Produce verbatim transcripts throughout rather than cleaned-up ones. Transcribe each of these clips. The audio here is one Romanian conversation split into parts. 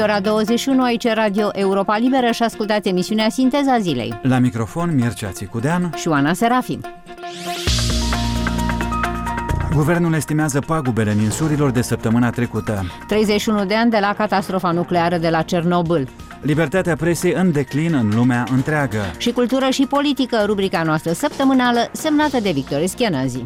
ora douăzeci și unu, aici Radio Europa Liberă și ascultați emisiunea Sinteza Zilei. La microfon Mircea Țicudean și Oana Serafim. Guvernul estimează pagubele ninsurilor de săptămâna trecută. treizeci și unu de ani de la catastrofa nucleară de la Cernobâl. Libertatea presei în declin în lumea întreagă. Și cultură și politică, rubrica noastră săptămânală, semnată de Victor Eschienazi.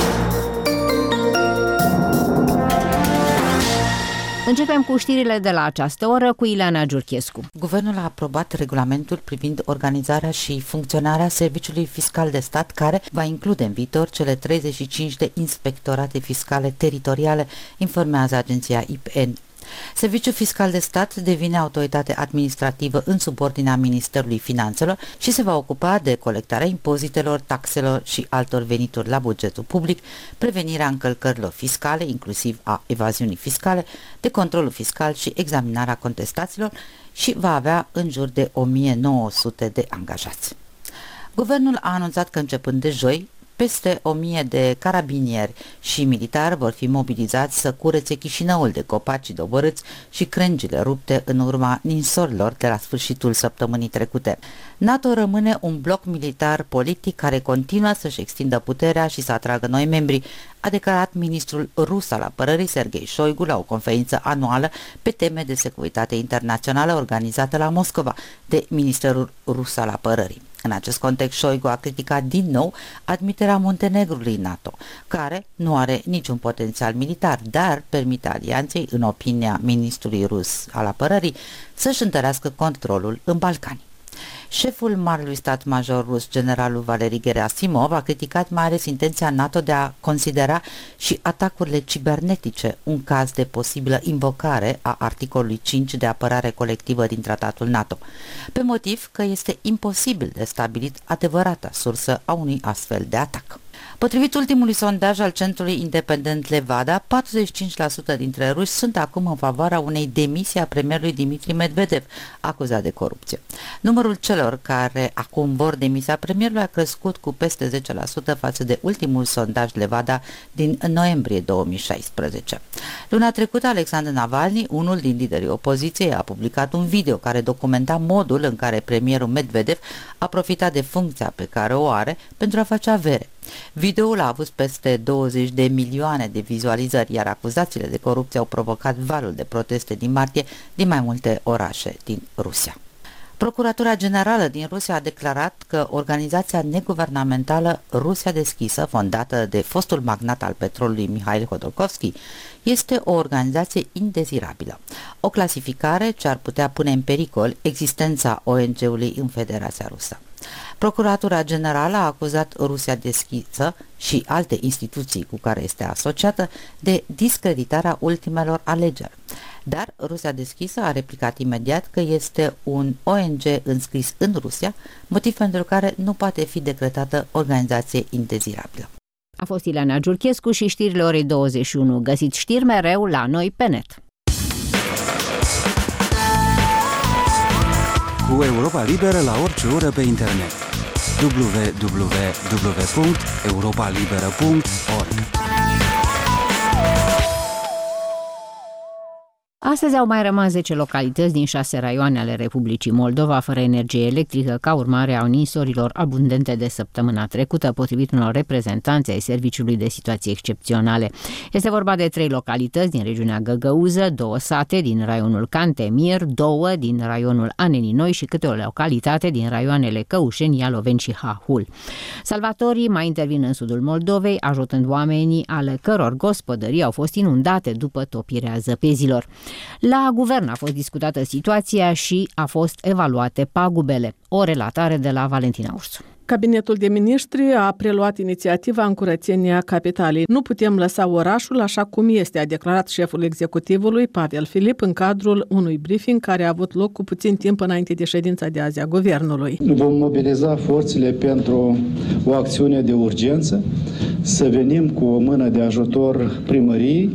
Începem cu știrile de la această oră cu Ileana Giurchescu. Guvernul a aprobat regulamentul privind organizarea și funcționarea Serviciului Fiscal de Stat, care va include în viitor cele treizeci și cinci de inspectorate fiscale teritoriale, informează agenția I P N. Serviciul Fiscal de Stat devine autoritate administrativă în subordinea Ministerului Finanțelor și se va ocupa de colectarea impozitelor, taxelor și altor venituri la bugetul public, prevenirea încălcărilor fiscale, inclusiv a evaziunii fiscale, de controlul fiscal și examinarea contestațiilor și va avea în jur de o mie nouă sute de angajați. Guvernul a anunțat că începând de joi, peste o mie de carabinieri și militari vor fi mobilizați să curețe Chișinăul de copaci doborâți și crengile rupte în urma ninsorilor de la sfârșitul săptămânii trecute. NATO rămâne un bloc militar politic care continuă să-și extindă puterea și să atragă noi membri, a declarat ministrul rus al apărării Sergei Șoigu la o conferință anuală pe teme de securitate internațională organizată la Moscova de Ministerul Rus al Apărării. În acest context, Șoigu a criticat din nou admiterea Muntenegrului în NATO, care nu are niciun potențial militar, dar permite alianței, în opinia ministrului rus al apărării, să-și întărească controlul în Balcani. Șeful Marelui Stat Major rus, generalul Valeri Gerasimov, a criticat mai ales intenția NATO de a considera și atacurile cibernetice un caz de posibilă invocare a articolului cinci de apărare colectivă din tratatul NATO, pe motiv că este imposibil de stabilit adevărata sursă a unui astfel de atac. Potrivit ultimului sondaj al centrului independent Levada, patruzeci și cinci la sută dintre ruși sunt acum în favoarea unei demisii a premierului Dmitri Medvedev, acuzat de corupție. Numărul celor care acum vor demisia premierului a crescut cu peste zece la sută față de ultimul sondaj Levada din noiembrie două mii șaisprezece. Luna trecută, Alexandru Navalny, unul din liderii opoziției, a publicat un video care documenta modul în care premierul Medvedev a profitat de funcția pe care o are pentru a face avere. Videoul a avut peste douăzeci de milioane de vizualizări, iar acuzațiile de corupție au provocat valul de proteste din martie din mai multe orașe din Rusia. Procuratura Generală din Rusia a declarat că organizația neguvernamentală Rusia Deschisă, fondată de fostul magnat al petrolului Mihail Hodorkovski, este o organizație indezirabilă, o clasificare ce ar putea pune în pericol existența O N G-ului în Federația Rusă. Procuratura Generală a acuzat Rusia Deschisă și alte instituții cu care este asociată de discreditarea ultimelor alegeri. Dar Rusia Deschisă a replicat imediat că este un O N G înscris în Rusia, motiv pentru care nu poate fi decretată organizație indezirabilă. A fost Ileana Giurchescu și știrile orei douăzeci și unu. Găsiți știri mereu la noi pe net. Cu Europa Liberă la orice oră pe internet. w w w punct europa liberă punct org. Astăzi au mai rămas zece localități din șase raioane ale Republicii Moldova fără energie electrică ca urmare a ninsorilor abundente de săptămâna trecută, potrivit unor reprezentanți ai Serviciului de Situații Excepționale. Este vorba de trei localități din regiunea Găgăuză, două sate din raionul Cantemir, două din raionul Anenii Noi și câte o localitate din raioanele Căușeni, Ialoveni și Hahul. Salvatorii mai intervin în sudul Moldovei, ajutând oamenii ale căror gospodării au fost inundate după topirea zăpezilor. La guvern a fost discutată situația și a fost evaluate pagubele. O relatare de la Valentina Ursu. Cabinetul de Miniștri a preluat inițiativa în curățenia capitalei. Nu putem lăsa orașul așa cum este, a declarat șeful executivului Pavel Filip în cadrul unui briefing care a avut loc cu puțin timp înainte de ședința de azi a guvernului. Vom mobiliza forțele pentru o acțiune de urgență, să venim cu o mână de ajutor primăriei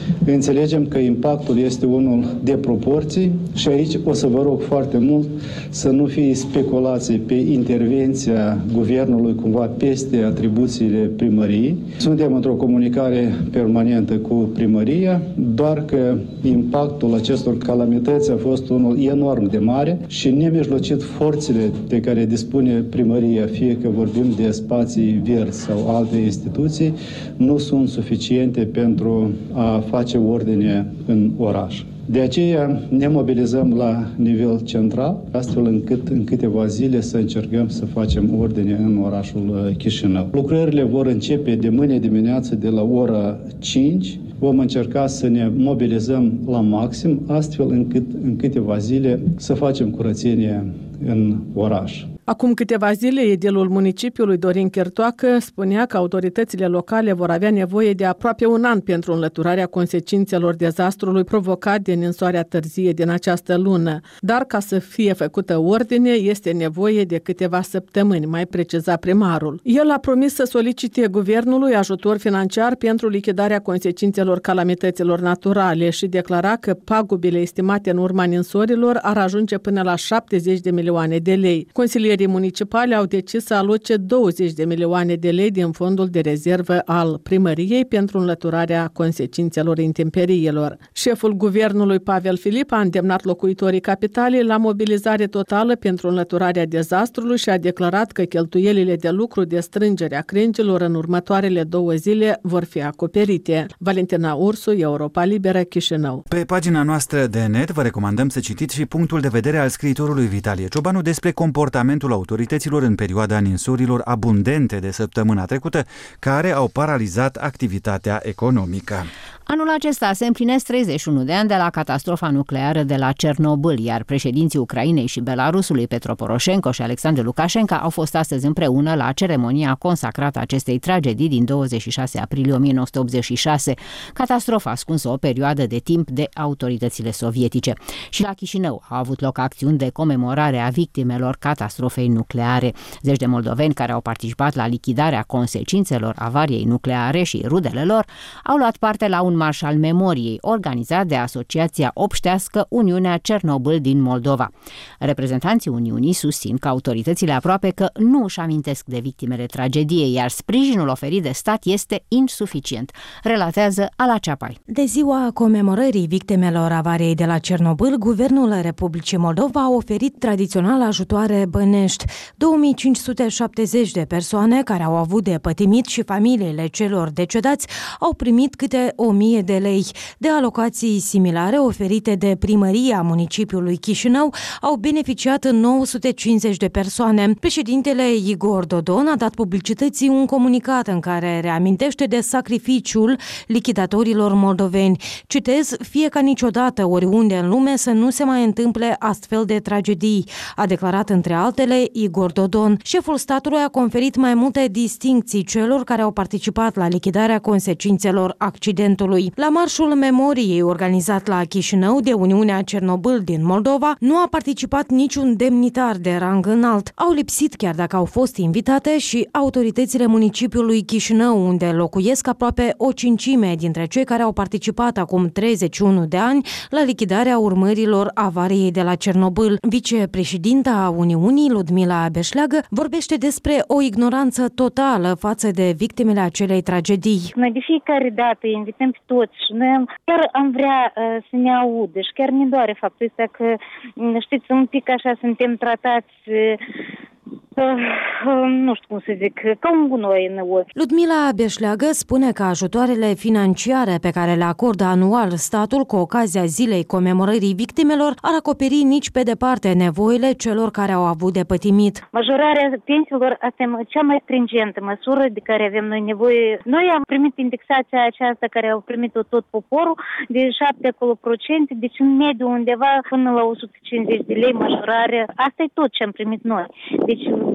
Înțelegem că impactul este unul de proporții și aici o să vă rog foarte mult să nu fie speculații pe intervenția guvernului cumva peste atribuțiile primăriei. Suntem într-o comunicare permanentă cu primăria, doar că impactul acestor calamități a fost unul enorm de mare și nemijlocit forțele de care dispune primăria, fie că vorbim de spații verzi sau alte instituții, nu sunt suficiente pentru a face ordine în oraș. De aceea ne mobilizăm la nivel central, astfel încât în câteva zile să încercăm să facem ordine în orașul Chișinău. Lucrările vor începe de mâine dimineață de la ora cinci. Vom încerca să ne mobilizăm la maxim, astfel încât în câteva zile să facem curățenie în oraș. Acum câteva zile, edilul municipiului Dorin Chertoacă spunea că autoritățile locale vor avea nevoie de aproape un an pentru înlăturarea consecințelor dezastrului provocat de ninsoarea târzie din această lună. Dar ca să fie făcută ordine, este nevoie de câteva săptămâni, mai preciza primarul. El a promis să solicite guvernului ajutor financiar pentru lichidarea consecințelor calamităților naturale și declara că pagubile estimate în urma ninsorilor ar ajunge până la șaptezeci de milioane de lei. Consilierii municipali au decis să aloce douăzeci de milioane de lei din fondul de rezervă al primăriei pentru înlăturarea consecințelor intemperiilor. Șeful guvernului Pavel Filip a îndemnat locuitorii capitalei la mobilizare totală pentru înlăturarea dezastrului și a declarat că cheltuielile de lucru de strângere a crengilor în următoarele două zile vor fi acoperite. Valentina Ursu, Europa Liberă, Chișinău. Pe pagina noastră de net vă recomandăm să citiți și punctul de vedere al scriitorului Vitalie Ciobanu despre comportamentul autorităților în perioada ninsorilor abundente de săptămâna trecută, care au paralizat activitatea economică. Anul acesta se împlinesc treizeci și unu de ani de la catastrofa nucleară de la Cernobâl, iar președinții Ucrainei și Belarusului, Petro Poroșenko și Alexandru Lukashenko, au fost astăzi împreună la ceremonia consacrată acestei tragedii din douăzeci și șase aprilie o mie nouă sute optzeci și șase, catastrofa ascunsă o perioadă de timp de autoritățile sovietice. Și la Chișinău au avut loc acțiuni de comemorare a victimelor catastrofei nucleare. Zeci de moldoveni care au participat la lichidarea consecințelor avariei nucleare și rudele lor au luat parte la un marș al memoriei, organizat de Asociația Obștească Uniunea Cernobâl din Moldova. Reprezentanții Uniunii susțin că autoritățile aproape că nu își amintesc de victimele tragediei, iar sprijinul oferit de stat este insuficient, relatează Ala Ceapai. De ziua comemorării victimelor avariei de la Cernobâl, Guvernul Republicii Moldova a oferit tradițional ajutoare bănești. două mii cinci sute șaptezeci de persoane care au avut de pătimit și familiile celor decedați au primit câte o mie de lei. De alocații similare oferite de primăria municipiului Chișinău au beneficiat nouă sute cincizeci de persoane. Președintele Igor Dodon a dat publicității un comunicat în care reamintește de sacrificiul lichidatorilor moldoveni. Citez, fie ca niciodată oriunde în lume să nu se mai întâmple astfel de tragedii, a declarat între altele Igor Dodon. Șeful statului a conferit mai multe distincții celor care au participat la lichidarea consecințelor accidentului. La marșul memoriei organizat la Chișinău de Uniunea Cernobâl din Moldova nu a participat niciun demnitar de rang înalt. Au lipsit, chiar dacă au fost invitate, și autoritățile municipiului Chișinău, unde locuiesc aproape o cincime dintre cei care au participat acum treizeci și unu de ani la lichidarea urmărilor avariei de la Cernobâl. Vicepreședinta Uniunii, Ludmila Beșleagă, vorbește despre o ignoranță totală față de victimele acelei tragedii. Noi de fiecare dată invităm pe toți și noi chiar am vrea uh, să ne audă și chiar ne doare faptul ăsta că, știți, un pic așa suntem tratați uh, nu știu cum să zic, ca un gunoi în ochi. Ludmila Beșleagă spune că ajutoarele financiare pe care le acordă anual statul cu ocazia zilei comemorării victimelor ar acoperi nici pe departe nevoile celor care au avut de pătimit. Majorarea pensiilor, asta e cea mai stringentă măsură de care avem noi nevoie. Noi am primit indexația aceasta care au primit-o tot poporul de șapte procente, deci în mediu undeva până la o sută cincizeci de lei majorare. Asta e tot ce am primit noi. Deci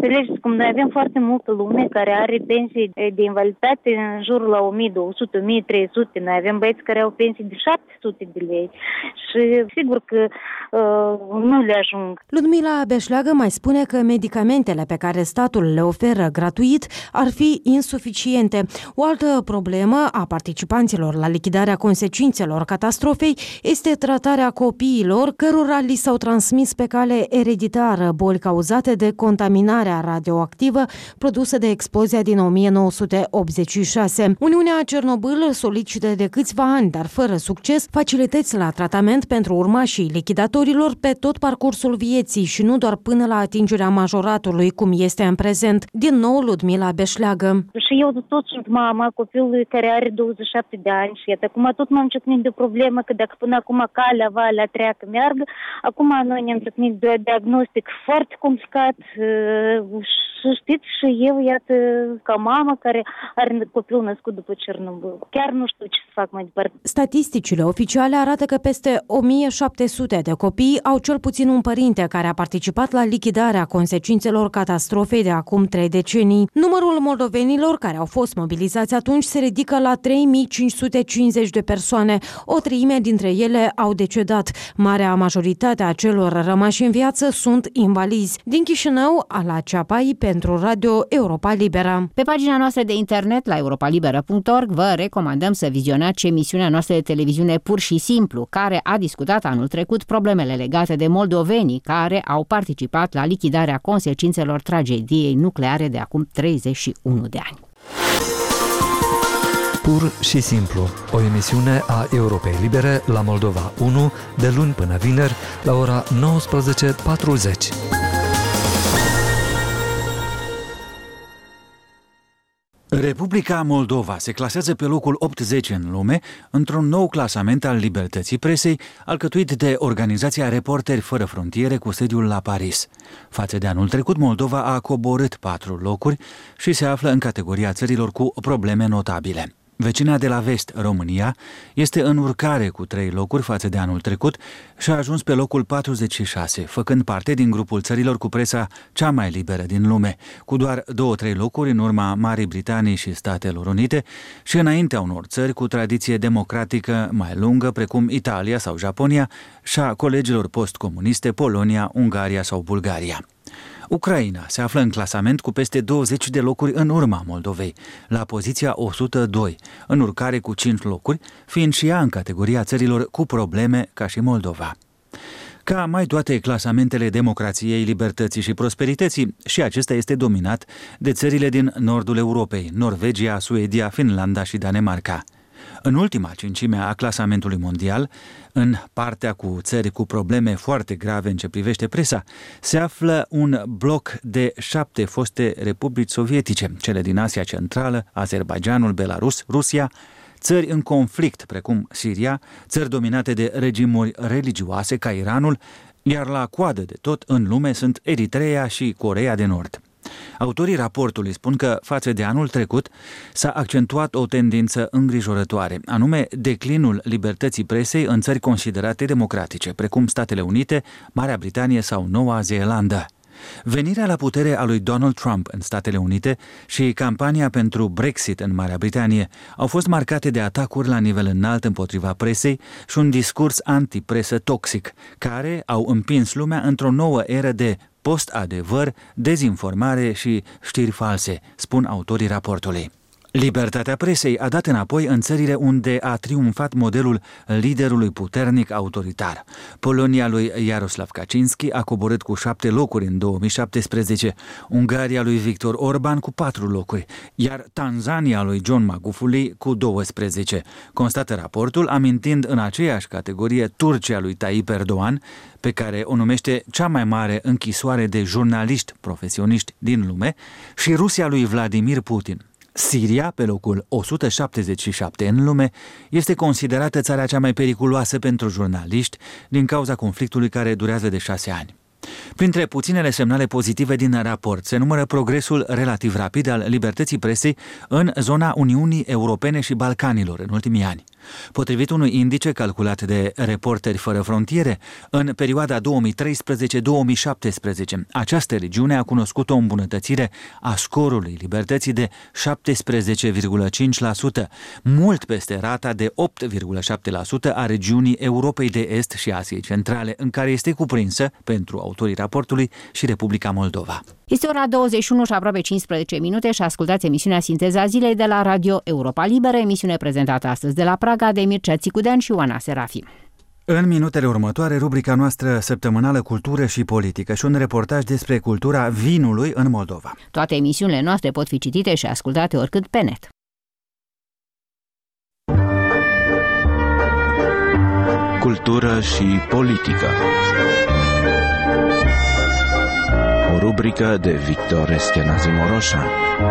înțelegeți cum noi avem foarte multă lume care are pensii de invaliditate în jur la o mie două sute - o mie trei sute. Noi avem băieți care au pensii de șapte sute de lei și sigur că uh, nu le ajung. Ludmila Beșleagă mai spune că medicamentele pe care statul le oferă gratuit ar fi insuficiente. O altă problemă a participanților la lichidarea consecințelor catastrofei este tratarea copiilor cărora li s-au transmis pe cale ereditară boli cauzate de contaminarea radioactivă produsă de explozia din o mie nouă sute optzeci și șase. Uniunea Cernobâl solicită de câțiva ani, dar fără succes, facilități la tratament pentru urmașii lichidatorilor pe tot parcursul vieții și nu doar până la atingerea majoratului, cum este în prezent. Din nou, Ludmila Beșleagă. Și eu tot sunt mama copilului care are douăzeci și șapte de ani și iată, acum tot m-am ciocnit de o problemă că dacă până acum calea, valea, treacă, meargă, acum noi ne-am ciocnit de un diagnostic foarte complicat și știți și eu, iată, ca mamă care are copil născut după Cernobâl. Chiar nu știu ce să fac mai departe. Statisticile oficiale arată că peste o mie șapte sute de copii au cel puțin un părinte care a participat la lichidarea consecințelor catastrofei de acum trei decenii. Numărul moldovenilor care au fost mobilizați atunci se ridică la trei mii cinci sute cincizeci de persoane. O treime dintre ele au decedat. Marea majoritate a celor rămași în viață sunt invalizi. Din Chișinău, Ala Ceapai pentru Radio Europa Liberă. Pe pagina noastră de internet la europalibera punct org vă recomandăm să vizionați emisiunea noastră de televiziune Pur și Simplu, care a discutat anul trecut problemele legate de moldovenii care au participat la lichidarea consecințelor tragediei nucleare de acum treizeci și unu de ani. Pur și Simplu, o emisiune a Europei Libere la Moldova unu, de luni până vineri, la ora nouăsprezece patruzeci. Republica Moldova se clasează pe locul optzeci în lume într-un nou clasament al libertății presei, alcătuit de organizația Reporteri Fără Frontiere cu sediul la Paris. Față de anul trecut, Moldova a coborât patru locuri și se află în categoria țărilor cu probleme notabile. Vecina de la vest, România, este în urcare cu trei locuri față de anul trecut și a ajuns pe locul patruzeci și șase, făcând parte din grupul țărilor cu presa cea mai liberă din lume, cu doar două-trei locuri în urma Marii Britanii și Statelor Unite și înaintea unor țări cu tradiție democratică mai lungă, precum Italia sau Japonia, și a colegilor postcomuniste Polonia, Ungaria sau Bulgaria. Ucraina se află în clasament cu peste douăzeci de locuri în urma Moldovei, la poziția o sută doi, în urcare cu cinci locuri, fiind și ea în categoria țărilor cu probleme ca și Moldova. Ca mai toate clasamentele democrației, libertății și prosperității, și acesta este dominat de țările din nordul Europei, Norvegia, Suedia, Finlanda și Danemarca. În ultima cincime a clasamentului mondial, în partea cu țări cu probleme foarte grave în ce privește presa, se află un bloc de șapte foste republici sovietice, cele din Asia Centrală, Azerbaidjanul, Belarus, Rusia, țări în conflict precum Siria, țări dominate de regimuri religioase ca Iranul, iar la coadă de tot în lume sunt Eritreea și Coreea de Nord. Autorii raportului spun că, față de anul trecut, s-a accentuat o tendință îngrijorătoare, anume declinul libertății presei în țări considerate democratice, precum Statele Unite, Marea Britanie sau Noua Zeelandă. Venirea la putere a lui Donald Trump în Statele Unite și campania pentru Brexit în Marea Britanie au fost marcate de atacuri la nivel înalt împotriva presei și un discurs antipresă toxic, care au împins lumea într-o nouă eră de post-adevăr, dezinformare și știri false, spun autorii raportului. Libertatea presei a dat înapoi în țările unde a triumfat modelul liderului puternic autoritar. Polonia lui Jaroslav Kaczynski a coborât cu șapte locuri în două mii șaptesprezece, Ungaria lui Viktor Orban cu patru locuri, iar Tanzania lui John Magufuli cu douăsprezece, constată raportul, amintind în aceeași categorie Turcia lui Tayyip Erdogan, pe care o numește cea mai mare închisoare de jurnaliști profesioniști din lume, și Rusia lui Vladimir Putin. Siria, pe locul o sută șaptezeci și șapte în lume, este considerată țara cea mai periculoasă pentru jurnaliști din cauza conflictului care durează de șase ani. Printre puținele semnale pozitive din raport se numără progresul relativ rapid al libertății presei în zona Uniunii Europene și Balcanilor în ultimii ani. Potrivit unui indice calculat de Reporteri Fără Frontiere, în perioada două mii treisprezece două mii șaptesprezece, această regiune a cunoscut o îmbunătățire a scorului libertății de șaptesprezece virgulă cinci la sută, mult peste rata de opt virgulă șapte la sută a regiunii Europei de Est și Asiei Centrale, în care este cuprinsă, pentru autorii raportului, și Republica Moldova. Este ora douăzeci și unu și aproape cincisprezece minute și ascultați emisiunea Sinteza Zilei de la Radio Europa Liberă, emisiune prezentată astăzi de la Praga de Mircea Țicudean și Ioana Serafim. În minutele următoare, rubrica noastră săptămânală Cultură și Politică și un reportaj despre cultura vinului în Moldova. Toate emisiunile noastre pot fi citite și ascultate oricât pe net. Cultură și Politică. O rubrică de Victor Eschenazi Moroșan.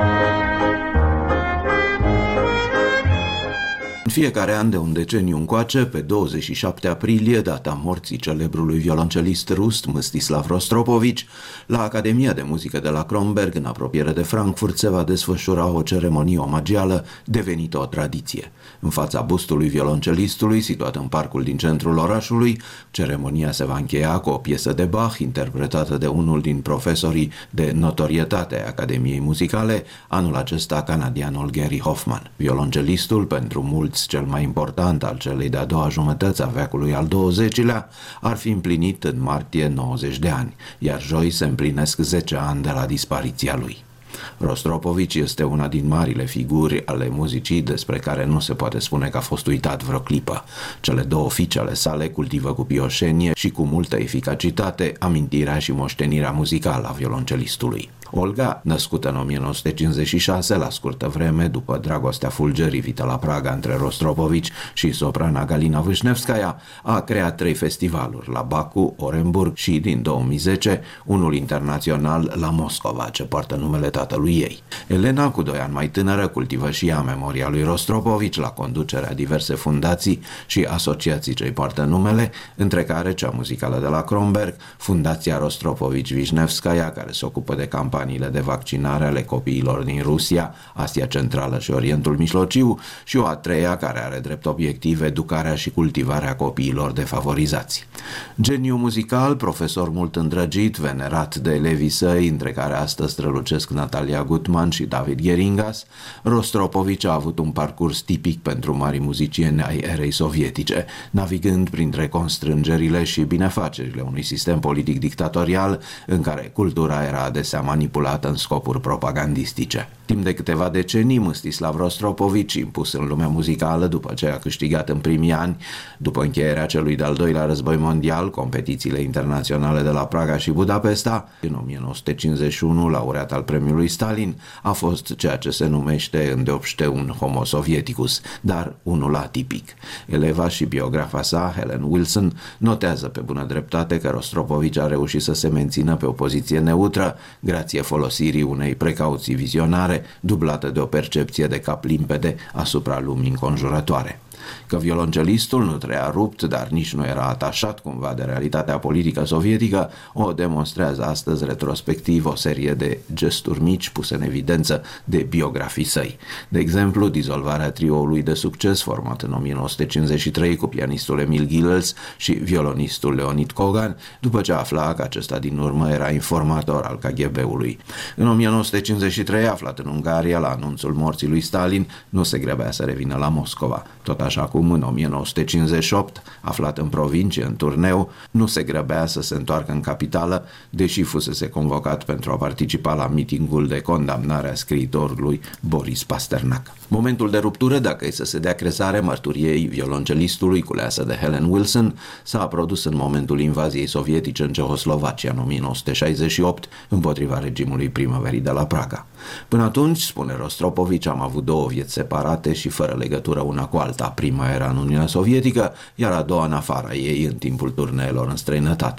În fiecare an de un deceniu încoace, pe douăzeci și șapte aprilie, data morții celebrului violoncelist rus Mstislav Rostropovici, la Academia de Muzică de la Kronberg, în apropiere de Frankfurt, se va desfășura o ceremonie omagială devenită o tradiție. În fața bustului violoncelistului, situat în parcul din centrul orașului, ceremonia se va încheia cu o piesă de Bach, interpretată de unul din profesorii de notorietate a Academiei Muzicale, anul acesta canadianul Gary Hoffman. Violoncelistul, pentru mulți cel mai important al celei de-a doua jumătăți a veacului al douăzecilea, ar fi împlinit în martie nouăzeci de ani, iar joi se împlinesc zece ani de la dispariția lui. Rostropovici este una din marile figuri ale muzicii despre care nu se poate spune că a fost uitat vreo clipă. Cele două fiice ale sale cultivă cu pioșenie și cu multă eficacitate amintirea și moștenirea muzicală a violoncelistului. Olga, născută în o mie nouă sute cincizeci și șase, la scurtă vreme după dragostea fulgerivită la Praga între Rostropovici și soprana Galina Vâșnevskaia, a creat trei festivaluri, la Baku, Orenburg și, din două mii zece, unul internațional la Moscova, ce poartă numele tatălui ei. Elena, cu doi ani mai tânără, cultivă și ea memoria lui Rostropovici la conducerea diverse fundații și asociații ce îi poartă numele, între care cea muzicală de la Kronberg, Fundația Rostropovici-Vâșnevskaia, care se ocupă de campanii de vaccinare ale copiilor din Rusia, Asia Centrală și Orientul Mijlociu, și o a treia care are drept obiectiv educarea și cultivarea copiilor defavorizați. Geniu muzical, profesor mult îndrăgit, venerat de elevii săi, între care astăzi strălucesc Natalia Gutman și David Geringas, Rostropovici a avut un parcurs tipic pentru mari muzicieni ai erei sovietice, navigând printre constrângerile și binefacerile unui sistem politic dictatorial în care cultura era adesea manipulată în scopuri propagandistice. Timp de câteva decenii, Mstislav Rostropovici, impus în lumea muzicală după ce a câștigat în primii ani, după încheierea celui de-al doilea război mondial, competițiile internaționale de la Praga și Budapesta, în o mie nouă sute cincizeci și unu, laureat al premiului Stalin, a fost ceea ce se numește îndeopște un homo sovieticus, dar unul atipic. Eleva și biografa sa, Helen Wilson, notează pe bună dreptate că Rostropovici a reușit să se mențină pe o poziție neutră, grație folosirii unei precauții vizionare, dublată de o percepție de cap limpede asupra lumii înconjurătoare. Că violoncelistul nu trăia rupt, dar nici nu era atașat cumva de realitatea politică sovietică, o demonstrează astăzi retrospectiv o serie de gesturi mici puse în evidență de biografii săi. De exemplu, dizolvarea trioului de succes format în o mie nouă sute cincizeci și trei cu pianistul Emil Gilels și violonistul Leonid Kogan, după ce afla că acesta din urmă era informator al K G B-ului. În o mie nouă sute cincizeci și trei, aflat în Ungaria la anunțul morții lui Stalin, nu se grăbea să revină la Moscova. Tot așa cum în o mie nouă sute cincizeci și opt, aflat în provincie, în turneu, nu se grăbea să se întoarcă în capitală, deși fusese convocat pentru a participa la mitingul de condamnare a scriitorului Boris Pasternak. Momentul de ruptură, dacă e să se dea crezare mărturiei violoncelistului culeasă de Helen Wilson, s-a produs în momentul invaziei sovietice în Cehoslovacia în o mie nouă sute șaizeci și opt, împotriva regimului primăverii de la Praga. Până atunci, spune Rostropovici, am avut două vieți separate și fără legătură una cu alta. Prima era în Uniunea Sovietică, iar a doua în afara ei, în timpul turneelor în străinătate.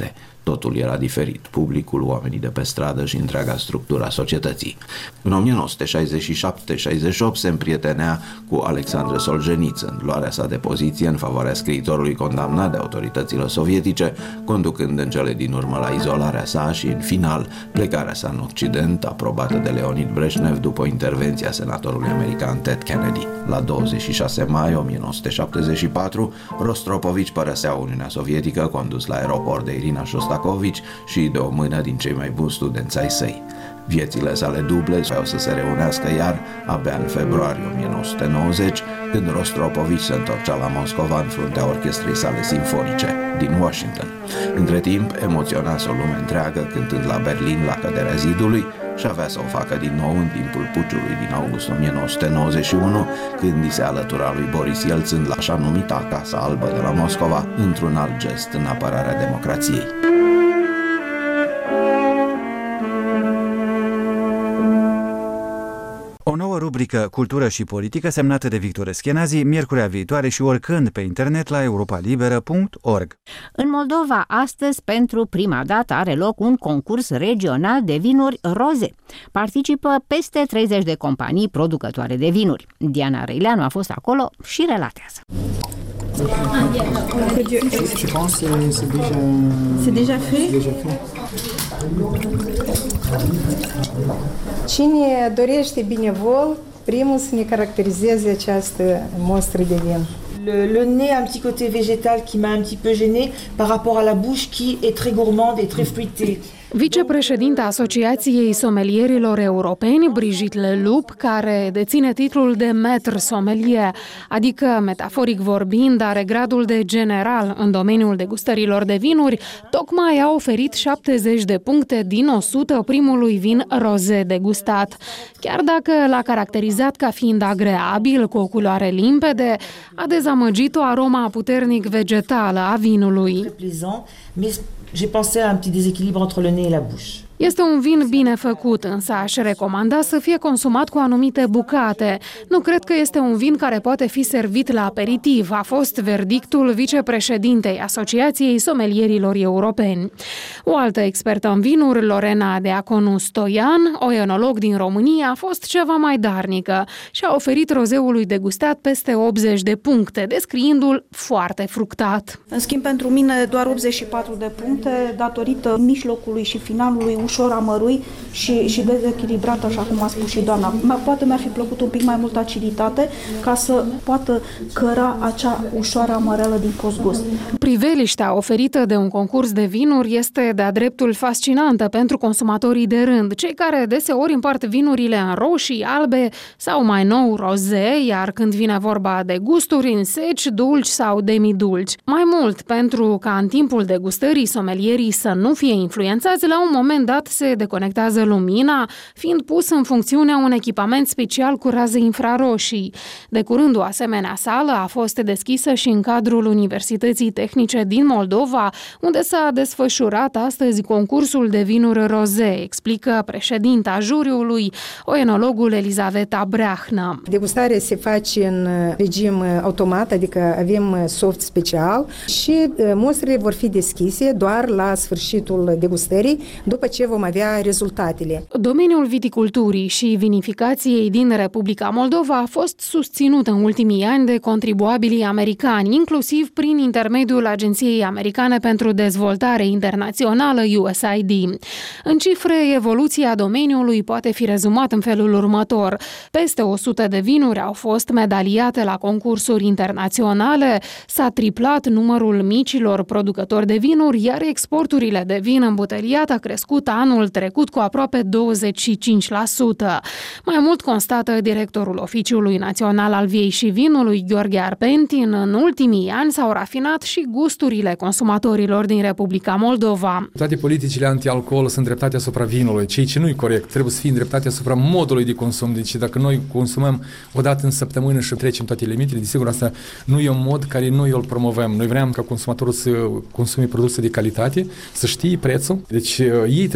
totul era diferit, publicul, oamenii de pe stradă și întreaga structura societății. În o mie nouă sute șaizeci și șapte șaizeci și opt se împrietenea cu Alexandre Solzhenitsyn în luarea sa de poziție în favoarea scriitorului condamnat de autoritățile sovietice, conducând în cele din urmă la izolarea sa și, în final, plecarea sa în Occident, aprobată de Leonid Brejnev după intervenția senatorului american Ted Kennedy. La douăzeci și șase mai o mie nouă sute șaptezeci și patru, Rostropovich părăsea Uniunea Sovietică, condus la aeroport de Irina Shostakovich și de o mână din cei mai buni studenți ai săi. Viețile sale duble o să se reunească iar abia în februarie o mie nouă sute nouăzeci, când Rostropovich se întorcea la Moscova în fruntea orchestrei sale simfonice din Washington. Între timp, emoționase o lume întreagă cântând la Berlin la căderea zidului și avea să o facă din nou în timpul puciului din august o mie nouă sute nouăzeci și unu, când i se alătura lui Boris Yeltsin la așa numita Casa Albă de la Moscova, într-un alt gest în apărarea democrației. O nouă rubrică Cultură și Politică semnată de Victor Eschenazi, miercurea viitoare și oricând pe internet la europa liberă punct org. În Moldova, astăzi, pentru prima dată, are loc un concurs regional de vinuri roze. Participă peste treizeci de companii producătoare de vinuri. Diana Răileanu a fost acolo și relatează. C'est déjà fait? Cine dorește binevol, primul să ne caracterizeze această mostră de vin. Le, le nez a un petit côté végétal qui m'a un petit peu gêné par rapport à la bouche qui est très gourmande et très fruitée. Vicepreședinta Asociației Somelierilor Europeni, Brigitte Leloup, care deține titlul de maître sommelier, adică, metaforic vorbind, are gradul de general în domeniul degustărilor de vinuri, tocmai a oferit șaptezeci de puncte din o sută primului vin roze degustat. Chiar dacă l-a caracterizat ca fiind agreabil, cu o culoare limpede, a dezamăgit o aroma puternic vegetală a vinului. J'ai pensé à un petit déséquilibre entre le nez et la bouche. Este un vin bine făcut, însă aș recomanda să fie consumat cu anumite bucate. Nu cred că este un vin care poate fi servit la aperitiv, a fost verdictul vicepreședintei Asociației Somelierilor Europeni. O altă expertă în vinuri, Lorena Deaconu Stoian, o enolog din România, a fost ceva mai darnică și a oferit rozeului degustat peste optzeci de puncte, descriindu-l foarte fructat. În schimb, pentru mine doar optzeci și patru de puncte, datorită mijlocului și finalului ușor amărui și, și dezechilibrat, așa cum a spus și doamna. Poate mi-ar fi plăcut un pic mai multă aciditate ca să poată căra acea ușoară amăreală din post-gust. Priveliștea oferită de un concurs de vinuri este de-a dreptul fascinantă pentru consumatorii de rând, cei care deseori împart vinurile în roșii, albe sau mai nou roze, iar când vine vorba de gusturi înseci, dulci sau demidulci. Mai mult, pentru ca în timpul degustării somelierii să nu fie influențați, la un moment dat se deconectează lumina, fiind pus în funcțiune un echipament special cu raze infraroșii. De curând, o asemenea sală a fost deschisă și în cadrul Universității Tehnice din Moldova, unde s-a desfășurat astăzi concursul de vinuri roze, explică președinta juriului, oenologul Elizaveta Breahnă. Degustarea se face în regim automat, adică avem soft special și mostrele vor fi deschise doar la sfârșitul degustării, după ce vom avea rezultatele. Domeniul viticulturii și vinificației din Republica Moldova a fost susținut în ultimii ani de contribuabilii americani, inclusiv prin intermediul Agenției Americane pentru Dezvoltare Internațională, U S A I D. În cifre, evoluția domeniului poate fi rezumat în felul următor. Peste o sută de vinuri au fost medaliate la concursuri internaționale, s-a triplat numărul micilor producători de vinuri, iar exporturile de vin îmbuteliat a crescut anul trecut cu aproape douăzeci și cinci la sută. Mai mult, constată directorul Oficiului Național al Viei și Vinului, Gheorghe Arpentin, în ultimii ani s-au rafinat și gusturile consumatorilor din Republica Moldova. Toate politicile anti-alcool sunt îndreptate asupra vinului, ceea ce nu e corect. Trebuie să fie îndreptate asupra modului de consum. Deci dacă noi consumăm o dată în săptămână și trecem toate limitele, desigur asta nu e un mod care noi îl promovăm. Noi vrem ca consumatorul să consume produse de calitate, să știe prețul. Deci ei trebuie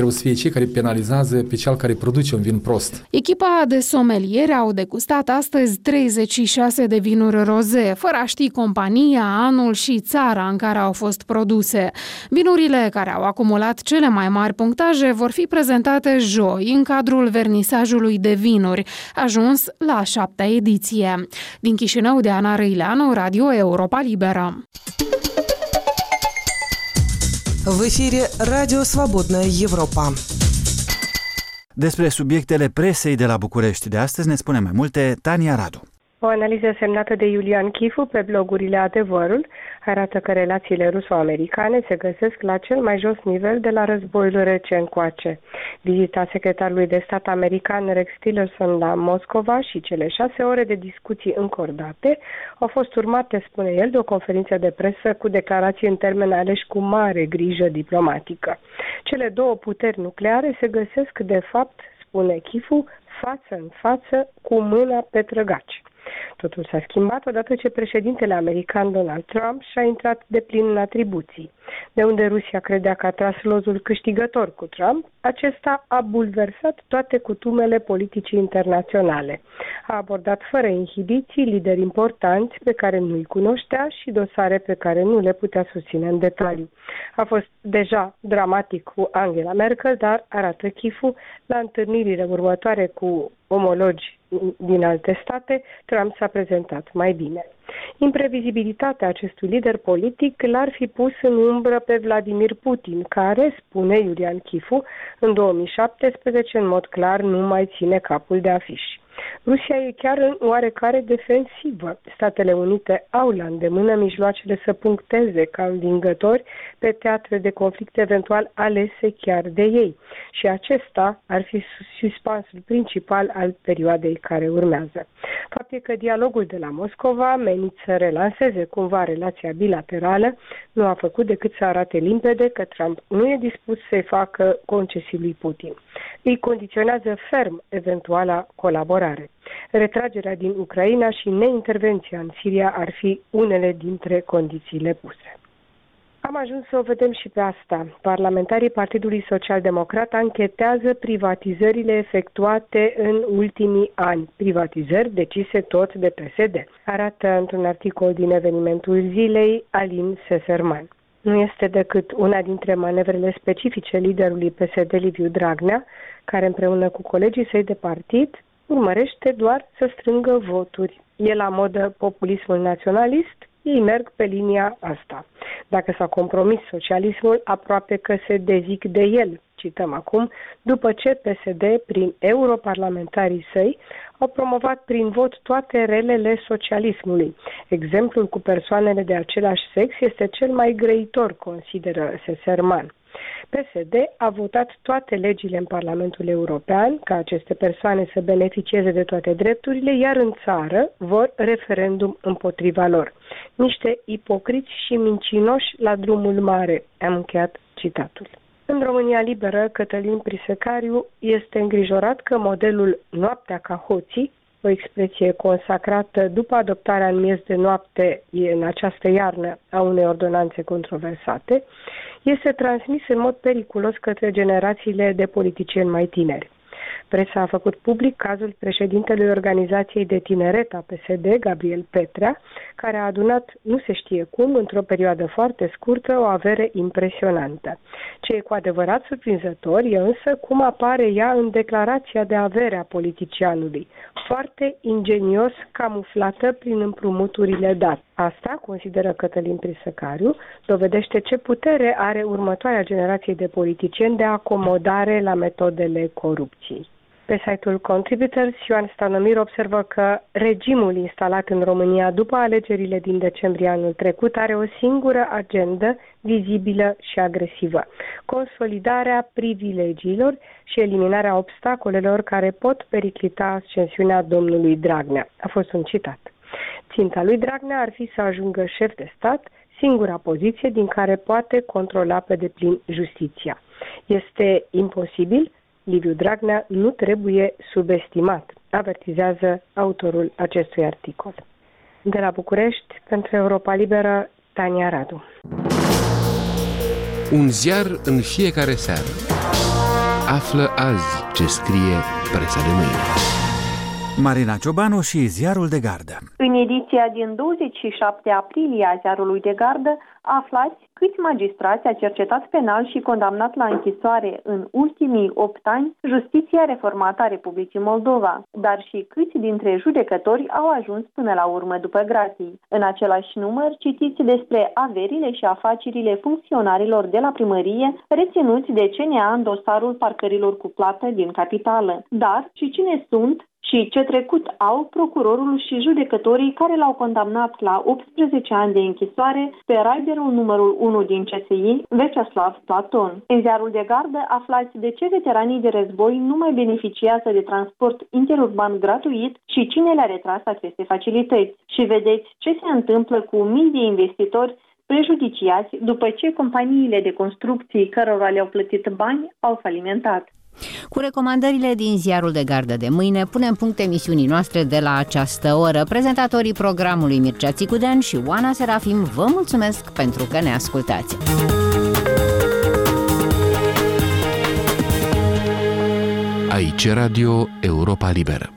trebuie să fie cei care penalizează pe cel care produce un vin prost. Echipa de somelieri au degustat astăzi treizeci și șase de vinuri roze, fără a ști compania, anul și țara în care au fost produse. Vinurile care au acumulat cele mai mari punctaje vor fi prezentate joi în cadrul vernisajului de vinuri, ajuns la a șaptea ediție. Din Chișinău, de Ana Răileanu, Radio Europa Liberă. В эфире Радио Свободная Европа. Despre subiectele presei de la București de astăzi ne spune mai multe Tania Radu. O analiză semnată de Iulian Chifu pe blogurile Adevărul arată că relațiile ruso-americane se găsesc la cel mai jos nivel de la războiul rece încoace. Vizita secretarului de stat american Rex Tillerson la Moscova și cele șase ore de discuții încordate au fost urmate, spune el, de o conferință de presă cu declarații în termeni aleși cu mare grijă diplomatică. Cele două puteri nucleare se găsesc, de fapt, spune Chifu, față în față, cu mâna pe trăgaci. Totul s-a schimbat odată ce președintele american Donald Trump și-a intrat de plin în atribuții. De unde Rusia credea că a tras lozul câștigător cu Trump, acesta a bulversat toate cutumele politicii internaționale. A abordat fără inhibiții lideri importanți pe care nu-i cunoștea și dosare pe care nu le putea susține în detaliu. A fost deja dramatic cu Angela Merkel, dar, arată Chifu, la întâlnirile următoare cu omologi din alte state, Trump s-a prezentat mai bine. Imprevizibilitatea acestui lider politic l-ar fi pus în umbră pe Vladimir Putin, care, spune Iulian Chifu, în două mii șaptesprezece, în mod clar, nu mai ține capul de afiș. Rusia e chiar în oarecare defensivă. Statele Unite au la îndemână mijloacele să puncteze ca învingători pe teatre de conflict eventual alese chiar de ei. Și acesta ar fi suspansul principal al perioadei care urmează. Faptul că dialogul de la Moscova, menit să relanseze cumva relația bilaterală, nu a făcut decât să arate limpede că Trump nu e dispus să-i facă concesii lui Putin. Îi condiționează ferm eventuala colaborare. Retragerea din Ucraina și neintervenția în Siria ar fi unele dintre condițiile puse. Am ajuns să o vedem și pe asta. Parlamentarii Partidului Social-Democrat anchetează privatizările efectuate în ultimii ani. Privatizări decise tot de P S D. Arată într-un articol din Evenimentul Zilei Alin Seferman. Nu este decât una dintre manevrele specifice liderului P S D Liviu Dragnea, care împreună cu colegii săi de partid urmărește doar să strângă voturi. E la modă populismul naționalist, ei merg pe linia asta. Dacă s-a compromis socialismul, aproape că se dezic de el, cităm acum, după ce P S D, prin europarlamentarii săi, au promovat prin vot toate relele socialismului. Exemplul cu persoanele de același sex este cel mai grăitor, consideră Seferman. P S D a votat toate legile în Parlamentul European ca aceste persoane să beneficieze de toate drepturile, iar în țară vor referendum împotriva lor. Niște ipocriți și mincinoși la drumul mare. Am încheiat citatul. În România Liberă, Cătălin Prisecariu este îngrijorat că modelul Noaptea ca hoții, o expresie consacrată după adoptarea în miez de noapte în această iarnă a unei ordonanțe controversate, este transmis în mod periculos către generațiile de politicieni mai tineri. Presa a făcut public cazul președintelui Organizației de Tineret a P S D, Gabriel Petrea, care a adunat, nu se știe cum, într-o perioadă foarte scurtă, o avere impresionantă. Ce e cu adevărat surprinzător e însă cum apare ea în declarația de avere a politicianului, foarte ingenios camuflată prin împrumuturile date. Asta, consideră Cătălin Prisecariu, dovedește ce putere are următoarea generație de politicieni de acomodare la metodele corupției. Pe site-ul Contributors, Ioan Stanomir observă că regimul instalat în România după alegerile din decembrie anul trecut are o singură agendă vizibilă și agresivă: consolidarea privilegiilor și eliminarea obstacolelor care pot periclita ascensiunea domnului Dragnea. A fost un citat. Ținta lui Dragnea ar fi să ajungă șef de stat, singura poziție din care poate controla pe deplin justiția. Este imposibil. Liviu Dragnea nu trebuie subestimat, avertizează autorul acestui articol. De la București, pentru Europa Liberă, Tania Radu. Un ziar în fiecare seară. Află azi ce scrie presa de mâine. Marina Ciobanu și Ziarul de Gardă. În ediția din douăzeci și șapte aprilie a Ziarului de Gardă aflați câți magistrați a cercetat penal și condamnat la închisoare în ultimii opt ani Justiția Reformată a Republicii Moldova, dar și câți dintre judecători au ajuns până la urmă după gratii. În același număr citiți despre averile și afacerile funcționarilor de la primărie reținuți de C N A în dosarul parcărilor cu plată din capitală, dar și cine sunt și ce trecut au procurorul și judecătorii care l-au condamnat la optsprezece ani de închisoare pe raiderul numărul unu din C S I, Veceslav Platon. În Ziarul de Gardă aflați de ce veteranii de război nu mai beneficiază de transport interurban gratuit și cine le-a retras aceste facilități. Și vedeți ce se întâmplă cu mii de investitori prejudiciați după ce companiile de construcții cărora le-au plătit bani au falimentat. Cu recomandările din Ziarul de Gardă de mâine punem punct emisiunii noastre de la această oră. Prezentatorii programului Mircea Țicudean și Oana Serafim vă mulțumesc pentru că ne ascultați. Aici Radio Europa Liberă.